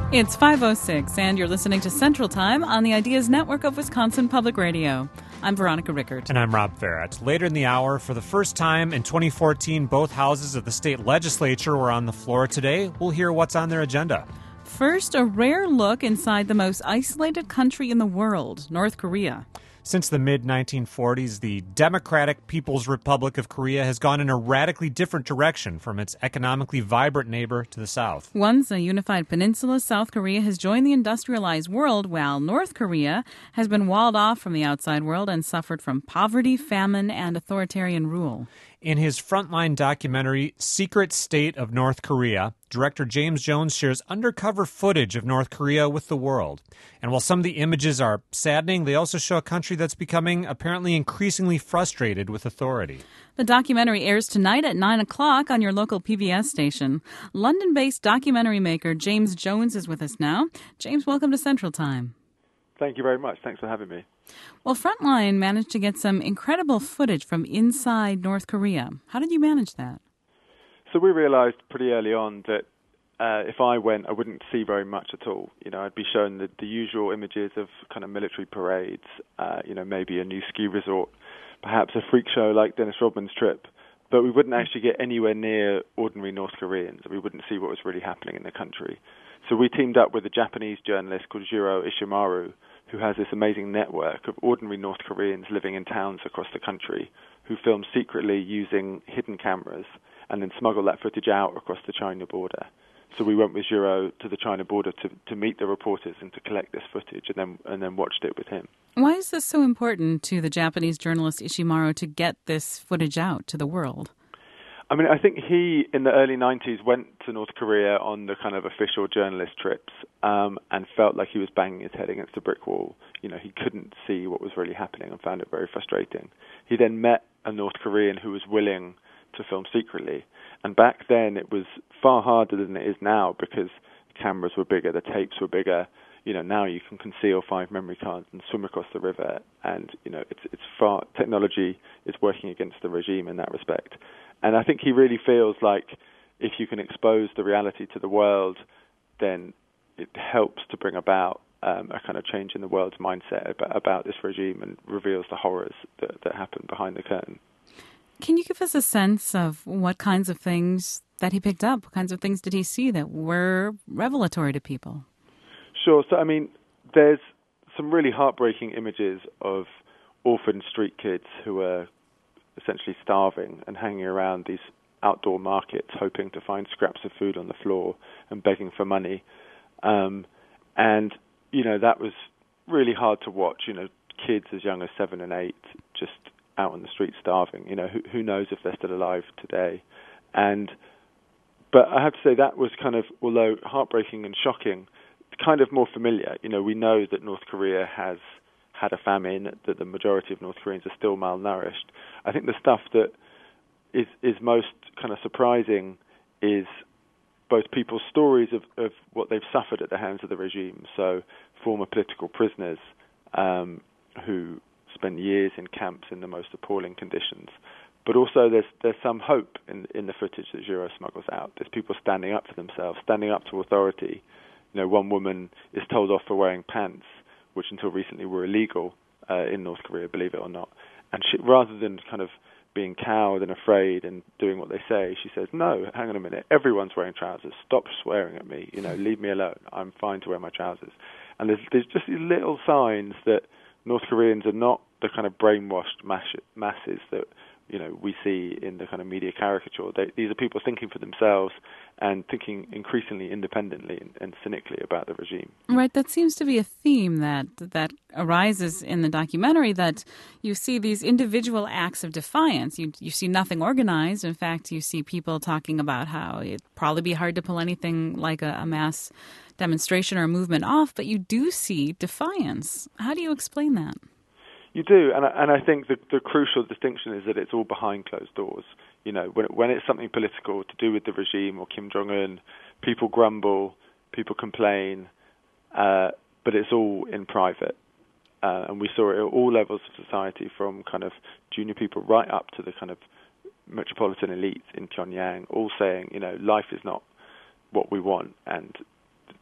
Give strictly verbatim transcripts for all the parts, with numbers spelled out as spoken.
It's five oh six, and you're listening to Central Time on the Ideas Network of Wisconsin Public Radio. I'm Veronica Rickert. And I'm Rob Farrett. Later in the hour, for the first time in twenty fourteen, both houses of the state legislature were on the floor today. We'll hear what's on their agenda. First, a rare look inside the most isolated country in the world, North Korea. Since the mid nineteen forties, the Democratic People's Republic of Korea has gone in a radically different direction from its economically vibrant neighbor to the south. Once a unified peninsula, South Korea has joined the industrialized world, while North Korea has been walled off from the outside world and suffered from poverty, famine, and authoritarian rule. In his Frontline documentary, Secret State of North Korea, director James Jones shares undercover footage of North Korea with the world. And while some of the images are saddening, they also show a country that's becoming apparently increasingly frustrated with authority. The documentary airs tonight at nine o'clock on your local P B S station. London-based documentary maker James Jones is with us now. James, welcome to Central Time. Thank you very much. Thanks for having me. Well, Frontline managed to get some incredible footage from inside North Korea. How did you manage that? So we realized pretty early on that uh, if I went, I wouldn't see very much at all. You know, I'd be shown the, the usual images of kind of military parades, uh, you know, maybe a new ski resort, perhaps a freak show like Dennis Rodman's trip. But we wouldn't actually get anywhere near ordinary North Koreans. We wouldn't see what was really happening in the country. So we teamed up with a Japanese journalist called Jiro Ishimaru, who has this amazing network of ordinary North Koreans living in towns across the country who film secretly using hidden cameras and then smuggle that footage out across the China border. So we went with Jiro to the China border to, to meet the reporters and to collect this footage and then and then watched it with him. Why is this so important to the Japanese journalist Ishimaru to get this footage out to the world? I mean, I think he, in the early nineties, went to North Korea on the kind of official journalist trips um, and felt like he was banging his head against a brick wall. You know, he couldn't see what was really happening and found it very frustrating. He then met a North Korean who was willing to film secretly. And back then, it was far harder than it is now because cameras were bigger, the tapes were bigger. You know, now you can conceal five memory cards and swim across the river. And, you know, it's it's far, technology is working against the regime in that respect. And I think he really feels like if you can expose the reality to the world, then it helps to bring about um, a kind of change in the world's mindset about, about this regime and reveals the horrors that, that happen behind the curtain. Can you give us a sense of what kinds of things that he picked up? What kinds of things did he see that were revelatory to people? Sure. So, I mean, there's some really heartbreaking images of orphaned street kids who are essentially starving and hanging around these outdoor markets hoping to find scraps of food on the floor and begging for money. Um, and, you know, that was really hard to watch, you know, kids as young as seven and eight just out on the street starving. You know, who, who knows if they're still alive today. And but I have to say that was kind of, although heartbreaking and shocking, kind of more familiar. You know, we know that North Korea has had a famine, that the majority of North Koreans are still malnourished. I think the stuff that is is most kind of surprising is both people's stories of, of what they've suffered at the hands of the regime. So former political prisoners um, who spent years in camps in the most appalling conditions. But also there's there's some hope in in the footage that Jiro smuggles out. There's people standing up for themselves, standing up to authority. You know, one woman is told off for wearing pants, which until recently were illegal uh, in North Korea, believe it or not. And she, rather than kind of being cowed and afraid and doing what they say, she says, no, hang on a minute, everyone's wearing trousers. Stop swearing at me. You know, leave me alone. I'm fine to wear my trousers. And there's, there's just these little signs that North Koreans are not the kind of brainwashed masses that, you know, we see in the kind of media caricature. They, these are people thinking for themselves and thinking increasingly independently and, and cynically about the regime. Right, that seems to be a theme that that arises in the documentary, that you see these individual acts of defiance. You you see nothing organized. In fact, you see people talking about how it'd probably be hard to pull anything like a, a mass demonstration or a movement off, but you do see defiance. How do you explain that? You do, and I, and I think the, the crucial distinction is that it's all behind closed doors. You know, when, when it's something political to do with the regime or Kim Jong-un, people grumble, people complain, uh, but it's all in private. Uh, and we saw it at all levels of society, from kind of junior people right up to the kind of metropolitan elite in Pyongyang, all saying, you know, life is not what we want, and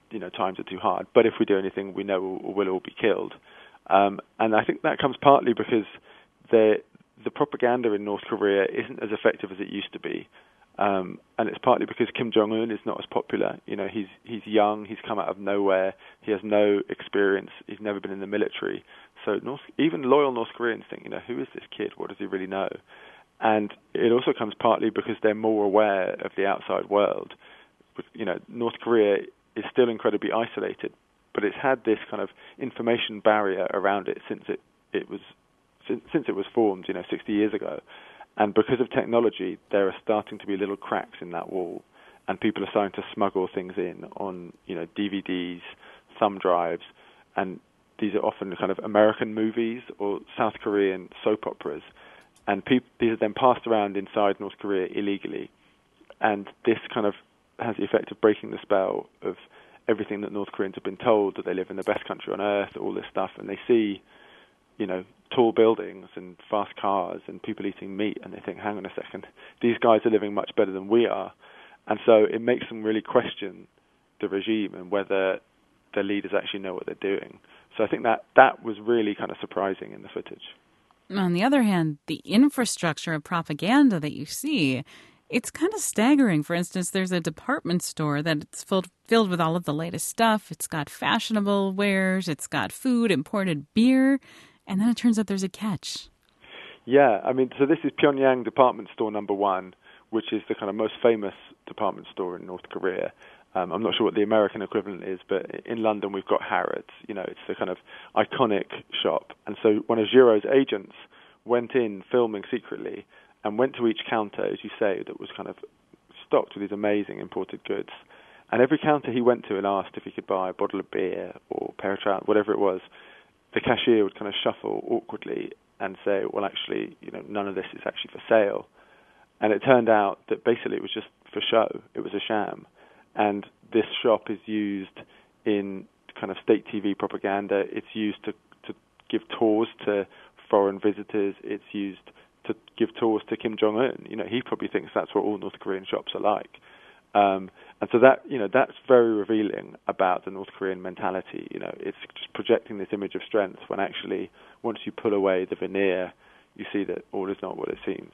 you know, times are too hard. But if we do anything, we know we'll, we'll all be killed. Um, and I think that comes partly because the the propaganda in North Korea isn't as effective as it used to be. Um, and it's partly because Kim Jong-un is not as popular. You know, he's he's young, he's come out of nowhere, he has no experience, he's never been in the military. So North, even loyal North Koreans think, you know, who is this kid? What does he really know? And it also comes partly because they're more aware of the outside world. You know, North Korea is still incredibly isolated, but it's had this kind of information barrier around it since it, it was since, since it was formed, you know, sixty years ago. And because of technology, there are starting to be little cracks in that wall, and people are starting to smuggle things in on, you know, D V Ds, thumb drives, and these are often kind of American movies or South Korean soap operas, and pe- these are then passed around inside North Korea illegally, and this kind of has the effect of breaking the spell of everything that North Koreans have been told, that they live in the best country on earth, all this stuff, and they see, you know, tall buildings and fast cars and people eating meat, and they think, hang on a second, these guys are living much better than we are. And so it makes them really question the regime and whether their leaders actually know what they're doing. So I think that that was really kind of surprising in the footage. On the other hand, the infrastructure of propaganda that you see, it's kind of staggering. For instance, there's a department store that's filled, filled with all of the latest stuff. It's got fashionable wares, it's got food, imported beer. And then it turns out there's a catch. Yeah, I mean, so this is Pyongyang Department Store Number One, which is the kind of most famous department store in North Korea. Um, I'm not sure what the American equivalent is, but in London we've got Harrods. You know, it's the kind of iconic shop. And so one of Giro's agents went in filming secretly and went to each counter, as you say, that was kind of stocked with these amazing imported goods. And every counter he went to and asked if he could buy a bottle of beer or a pair of trousers, whatever it was, the cashier would kind of shuffle awkwardly and say, well, actually, you know, none of this is actually for sale. And it turned out that basically it was just for show. It was a sham. And this shop is used in kind of state T V propaganda. It's used to, to give tours to foreign visitors. It's used to give tours to Kim Jong-un. You know, he probably thinks that's what all North Korean shops are like. Um, and so that, you know, that's very revealing about the North Korean mentality. You know, it's just projecting this image of strength when actually, once you pull away the veneer, you see that all is not what it seems.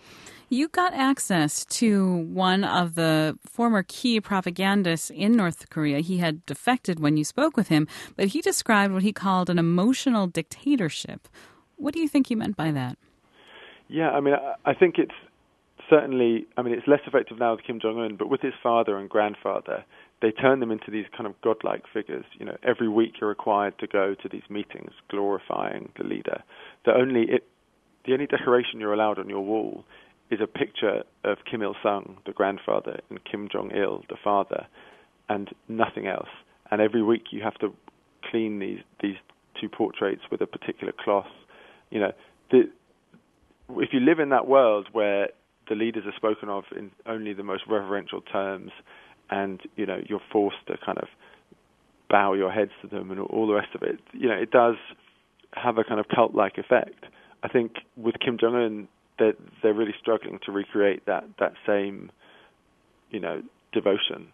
You got access to one of the former key propagandists in North Korea. He had defected when you spoke with him, but he described what he called an emotional dictatorship. What do you think he meant by that? Yeah, I mean, I, I think it's certainly, I mean, it's less effective now with Kim Jong-un, but with his father and grandfather, they turn them into these kind of godlike figures. You know, every week you're required to go to these meetings glorifying the leader. The only, it, the only decoration you're allowed on your wall is a picture of Kim Il-sung, the grandfather, and Kim Jong-il, the father, and nothing else. And every week you have to clean these these two portraits with a particular cloth. You know, the, if you live in that world where the leaders are spoken of in only the most reverential terms, and, you know, you're forced to kind of bow your heads to them and all the rest of it, you know, it does have a kind of cult-like effect. I think with Kim Jong-un, they're, they're really struggling to recreate that, that same, you know, devotion.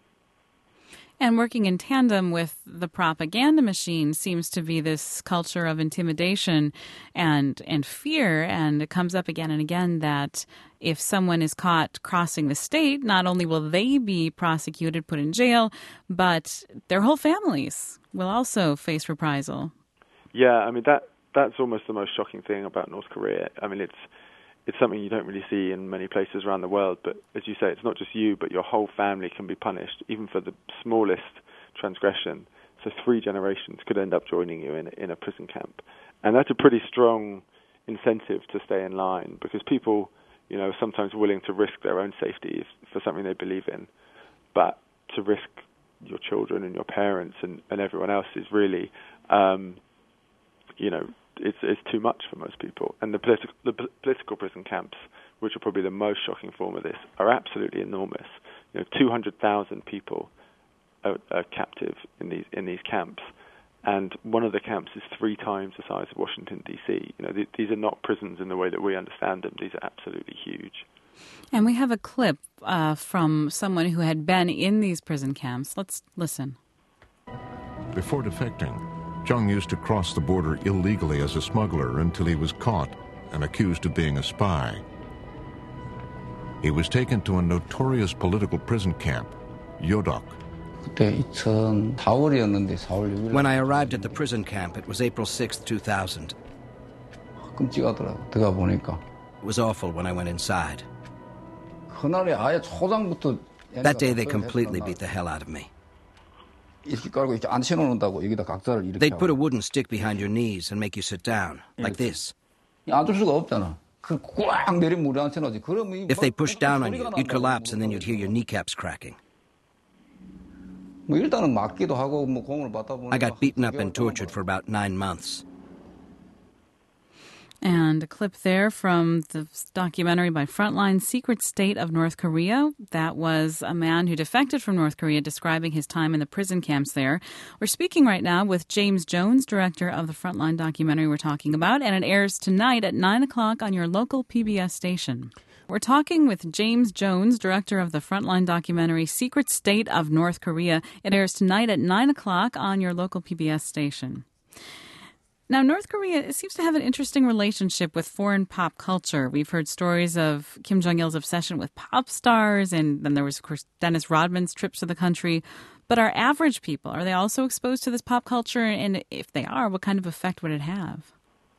And working in tandem with the propaganda machine seems to be this culture of intimidation and and fear. And it comes up again and again that if someone is caught crossing the state, not only will they be prosecuted, put in jail, but their whole families will also face reprisal. Yeah, I mean, that that's almost the most shocking thing about North Korea. I mean, it's It's something you don't really see in many places around the world, but as you say, it's not just you, but your whole family can be punished, even for the smallest transgression. So three generations could end up joining you in, in a prison camp. And that's a pretty strong incentive to stay in line, because people, you know, are sometimes willing to risk their own safety for something they believe in. But to risk your children and your parents and, and everyone else is really, um, you know, It's, it's too much for most people. And the, politi- the p- political prison camps, which are probably the most shocking form of this, are absolutely enormous. You know, two hundred thousand people are, are captive in these in these camps, and one of the camps is three times the size of Washington, D C. You know, th- these are not prisons in the way that we understand them. These are absolutely huge. And we have a clip uh, from someone who had been in these prison camps. Let's listen. Before defecting, Chung used to cross the border illegally as a smuggler until he was caught and accused of being a spy. He was taken to a notorious political prison camp, Yodok. When I arrived at the prison camp, it was April sixth, two thousand. It was awful when I went inside. That day they completely beat the hell out of me. They'd put a wooden stick behind your knees and make you sit down, like this. If they pushed down on you, you'd collapse and then you'd hear your kneecaps cracking. I got beaten up and tortured for about nine months. And a clip there from the documentary by Frontline, Secret State of North Korea. That was a man who defected from North Korea describing his time in the prison camps there. We're speaking right now with James Jones, director of the Frontline documentary we're talking about, and it airs tonight at nine o'clock on your local P B S station. We're talking with James Jones, director of the Frontline documentary Secret State of North Korea. It airs tonight at nine o'clock on your local P B S station. Now, North Korea seems to have an interesting relationship with foreign pop culture. We've heard stories of Kim Jong-il's obsession with pop stars, and then there was, of course, Dennis Rodman's trips to the country. But our average people, are they also exposed to this pop culture? And if they are, what kind of effect would it have?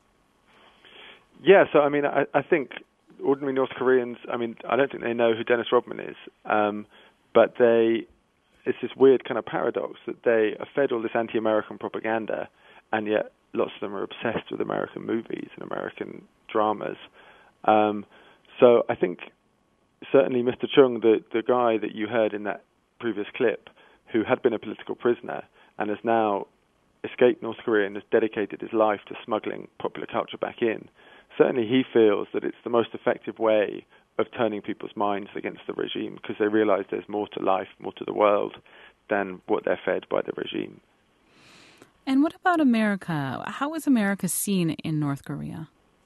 Yeah, so, I mean, I, I think ordinary North Koreans, I mean, I don't think they know who Dennis Rodman is, um, but they, it's this weird kind of paradox that they are fed all this anti-American propaganda, and yet lots of them are obsessed with American movies and American dramas. Um, so I think certainly Mister Chung, the, the guy that you heard in that previous clip, who had been a political prisoner and has now escaped North Korea and has dedicated his life to smuggling popular culture back in, certainly he feels that it's the most effective way of turning people's minds against the regime, because they realize there's more to life, more to the world than what they're fed by the regime. And what about America? How is America seen in North Korea?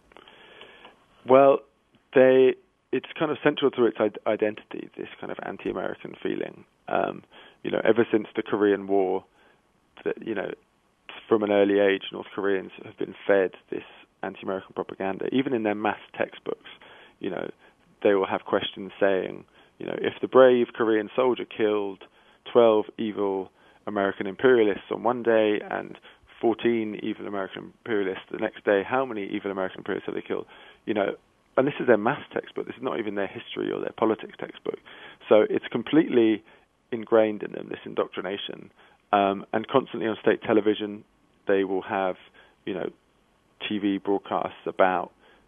Well, they it's kind of central to its identity, this kind of anti-American feeling. Um, you know, ever since the Korean War, that, you know, from an early age, North Koreans have been fed this anti-American propaganda. Even in their math textbooks, you know, they will have questions saying, you know, if the brave Korean soldier killed twelve evil American imperialists on one day and fourteen evil American imperialists the next day, how many evil American imperialists have they killed? You know, and this is their maths textbook. This is not even their history or their politics textbook. So it's completely ingrained in them, this indoctrination. Um, and constantly on state television, they will have, you know, T V broadcasts about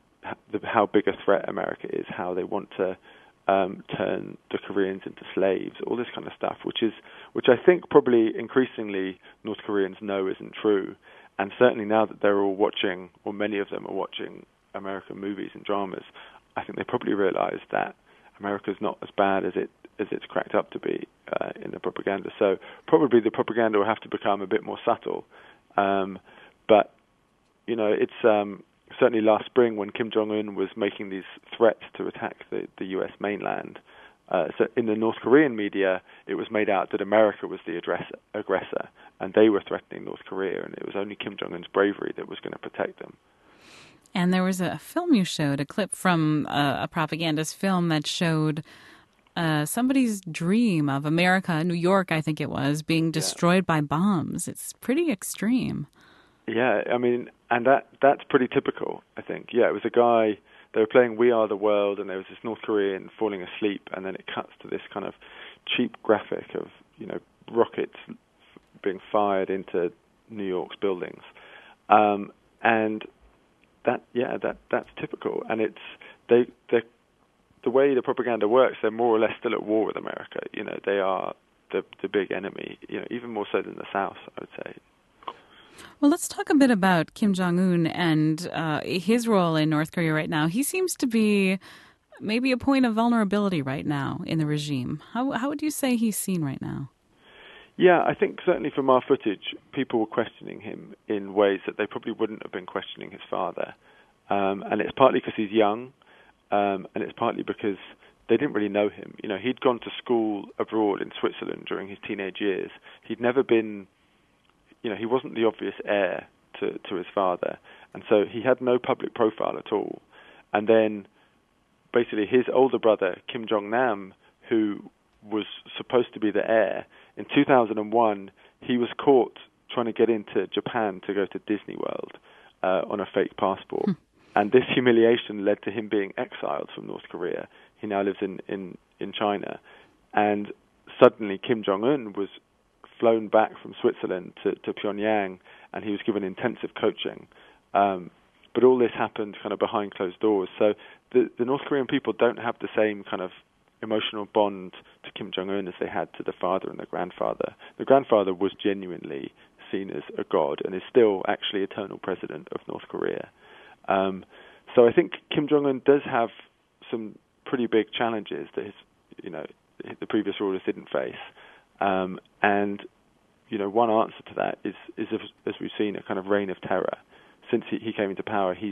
how big a threat America is, how they want to Um, turn the Koreans into slaves, all this kind of stuff, which is, which I think probably increasingly North Koreans know isn't true. And certainly now that they're all watching, or many of them are watching American movies and dramas, I think they probably realize that America's not as bad as it as it's cracked up to be uh, in the propaganda. So probably the propaganda will have to become a bit more subtle. Um, but you know, it's um, certainly last spring when Kim Jong-un was making these threats to attack the, the U S mainland, uh, so in the North Korean media, it was made out that America was the aggressor, aggressor, and they were threatening North Korea, and it was only Kim Jong-un's bravery that was going to protect them. And there was a film you showed, a clip from a, a propagandist film that showed uh, somebody's dream of America, New York, I think it was, being destroyed yeah. by bombs. It's pretty extreme. Yeah, I mean, and that that's pretty typical, I think. Yeah, it was a guy, they were playing We Are the World, and there was this North Korean falling asleep, and then it cuts to this kind of cheap graphic of, you know, rockets being fired into New York's buildings. Um, and that, yeah, that that's typical. And it's, they, they, the way the propaganda works, they're more or less still at war with America. You know, they are the the big enemy, you know, even more so than the South, I would say. Well, let's talk a bit about Kim Jong-un and uh, his role in North Korea right now. He seems to be maybe a point of vulnerability right now in the regime. How how would you say he's seen right now? Yeah, I think certainly from our footage, people were questioning him in ways that they probably wouldn't have been questioning his father. Um, and it's partly because he's young, um, and it's partly because they didn't really know him. You know, he'd gone to school abroad in Switzerland during his teenage years. He'd never been... you know, he wasn't the obvious heir to, to his father, and so he had no public profile at all. And then, basically, his older brother, Kim Jong-nam, who was supposed to be the heir, in two thousand one, he was caught trying to get into Japan to go to Disney World uh, on a fake passport. Hmm. And this humiliation led to him being exiled from North Korea. He now lives in, in, in China. And suddenly Kim Jong-un was flown back from Switzerland to, to Pyongyang, and he was given intensive coaching. Um, but all this happened kind of behind closed doors. So the, the North Korean people don't have the same kind of emotional bond to Kim Jong-un as they had to the father and the grandfather. The grandfather was genuinely seen as a god and is still actually eternal president of North Korea. Um, so I think Kim Jong-un does have some pretty big challenges that his, you know, the previous rulers didn't face. Um, and, you know, one answer to that is, is as we've seen, a kind of reign of terror. Since he, he came into power, he's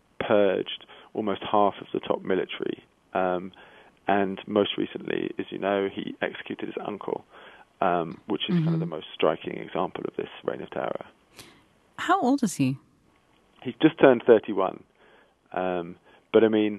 purged almost half of the top military. Um, and most recently, as you know, he executed his uncle, um, which is mm-hmm. kind of the most striking example of this reign of terror. How old is he? He's just turned thirty-one. Um, but, I mean,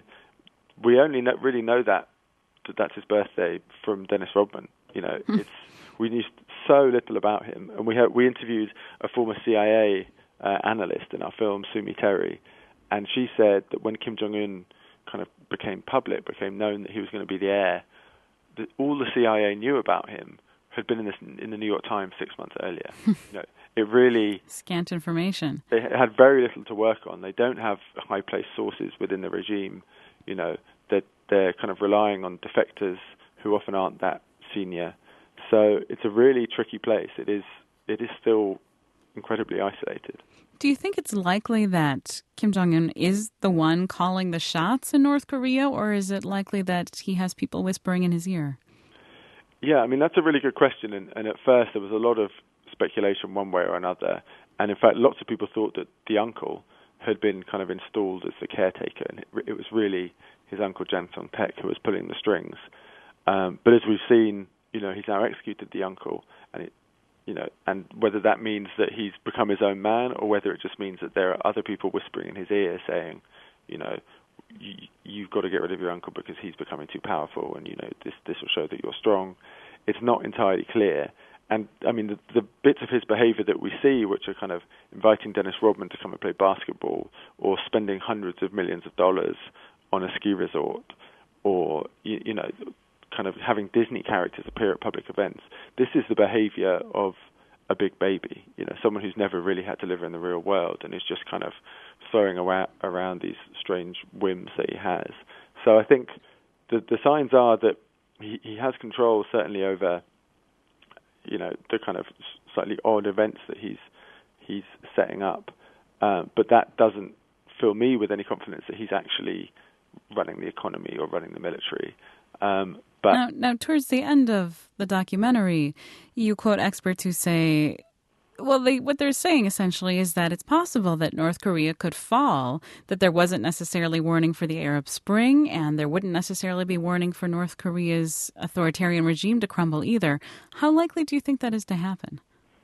we only know, really know that, that that's his birthday from Dennis Rodman. You know, mm. it's we knew so little about him. And we had, we interviewed a former C I A uh, analyst in our film, Sumi Terry, and she said that when Kim Jong-un kind of became public, became known that he was going to be the heir, that all the C I A knew about him had been in, this, in the New York Times six months earlier. you know, it really... Scant information. They had very little to work on. They don't have high-placed sources within the regime. You know, that they're, they're kind of relying on defectors who often aren't that senior. So it's a really tricky place. It is it is still incredibly isolated. Do you think it's likely that Kim Jong-un is the one calling the shots in North Korea, or is it likely that he has people whispering in his ear? Yeah, I mean, that's a really good question. And, and at first there was a lot of speculation one way or another. And in fact, lots of people thought that the uncle had been kind of installed as the caretaker, and it, it was really his uncle Jang Song-taek who was pulling the strings. Um, but as we've seen, you know, he's now executed the uncle, and it, you know, and whether that means that he's become his own man, or whether it just means that there are other people whispering in his ear saying, you know, y- you've got to get rid of your uncle because he's becoming too powerful, and you know, this this will show that you're strong. It's not entirely clear. And, I mean, the, the bits of his behavior that we see, which are kind of inviting Dennis Rodman to come and play basketball, or spending hundreds of millions of dollars on a ski resort, or, you, you know, kind of having Disney characters appear at public events, this is the behavior of a big baby, you know, someone who's never really had to live in the real world and is just kind of throwing around, around these strange whims that he has. So I think the, the signs are that he, he has control, certainly, over, you know, the kind of slightly odd events that he's he's setting up. Um, but that doesn't fill me with any confidence that he's actually running the economy or running the military. Um, but now, now, towards the end of the documentary, you quote experts who say, well, they, what they're saying essentially is that it's possible that North Korea could fall, that there wasn't necessarily warning for the Arab Spring, and there wouldn't necessarily be warning for North Korea's authoritarian regime to crumble either. How likely do you think that is to happen?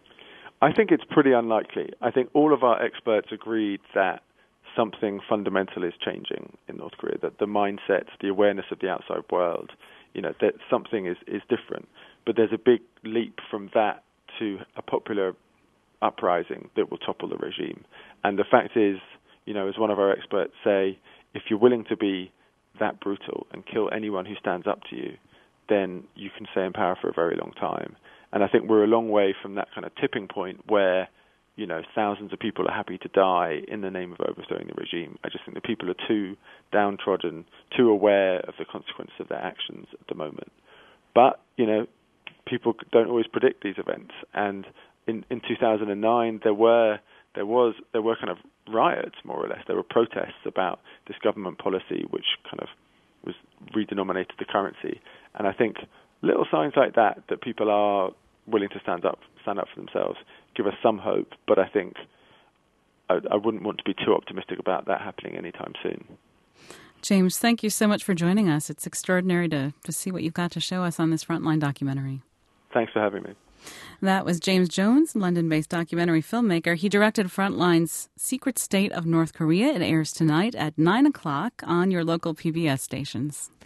I think it's pretty unlikely. I think all of our experts agreed that something fundamental is changing in North Korea, that the mindset, the awareness of the outside world, you know, that something is, is different. But there's a big leap from that to a popular uprising that will topple the regime. And the fact is, you know, as one of our experts say, if you're willing to be that brutal and kill anyone who stands up to you, then you can stay in power for a very long time. And I think we're a long way from that kind of tipping point where, you know, thousands of people are happy to die in the name of overthrowing the regime. I just think that people are too downtrodden, too aware of the consequences of their actions at the moment. But, you know, people don't always predict these events. And in, in two thousand nine, there were there was there were kind of riots, more or less. There were protests about this government policy, which kind of was redenominated the currency. And I think little signs like that, that people are willing to stand up stand up for themselves, give us some hope. But I think I, I wouldn't want to be too optimistic about that happening anytime soon. James, thank you so much for joining us. It's extraordinary to, to see what you've got to show us on this Frontline documentary. Thanks for having me. That was James Jones, London-based documentary filmmaker. He directed Frontline's Secret State of North Korea. It airs tonight at nine o'clock on your local P B S stations.